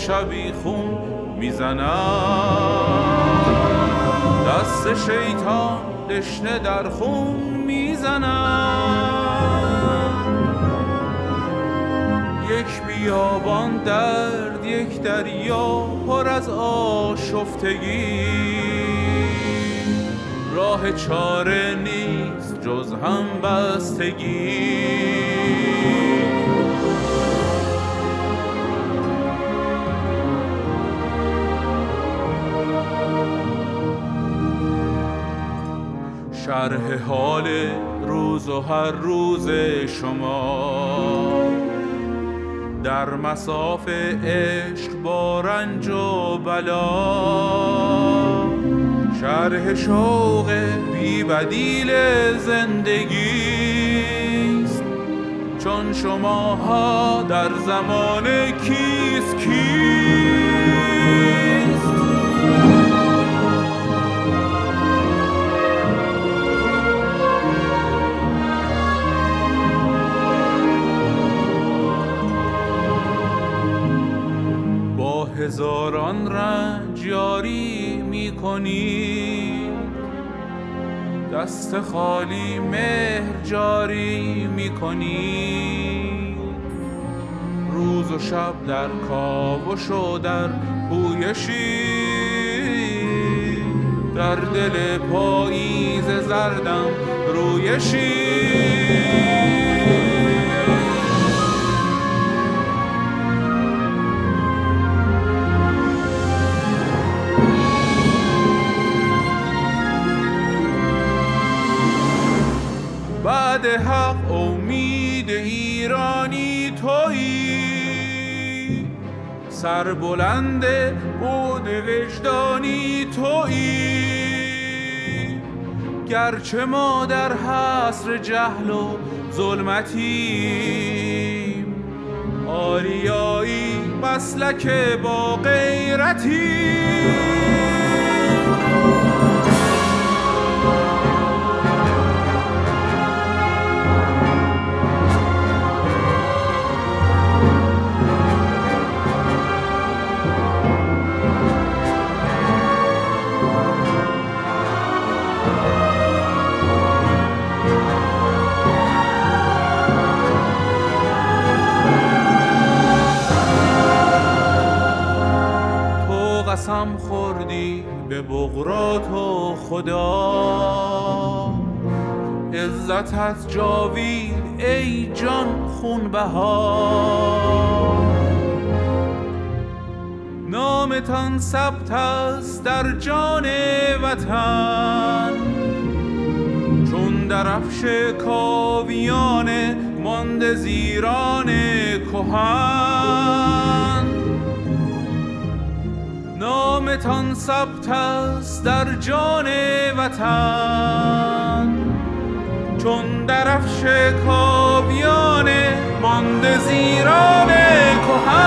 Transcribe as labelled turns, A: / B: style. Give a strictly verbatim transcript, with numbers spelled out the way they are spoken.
A: شبیخون میزنن، دست شیطان دشنه در خون میزنن. یک بیابان درد، یک دریا پر از آشفتگی، راه چاره نیست جز همبستگی. شرح حال روز و هر روز شما در مصاف عشق با رنج و بلا، شرح شوق بی بدیل زندگیست، چون شماها در زمان کیست کیست. هزاران رنج یاری می‌کنی، دست خالی مهر جاری می‌کنی. روز و شب در کاوش و در پویشی، در دل پاییز زردم رویشی. بعد حق امید ایرانی تویی، سربلند بود وجدانی تویی. گرچه ما در حصر جهل و ظلمتیم، آریایی مسلک با غیرتی. قسم خوردی به بغرات و خدا، عزتت جاوید ای جان خونبها. نامتان ثبت است در جان وطن، چون درفش کاویان مانده زیران کهن. نامتان ثبت است در جان وطن، چون درفش کاویان مانده زیران کهن.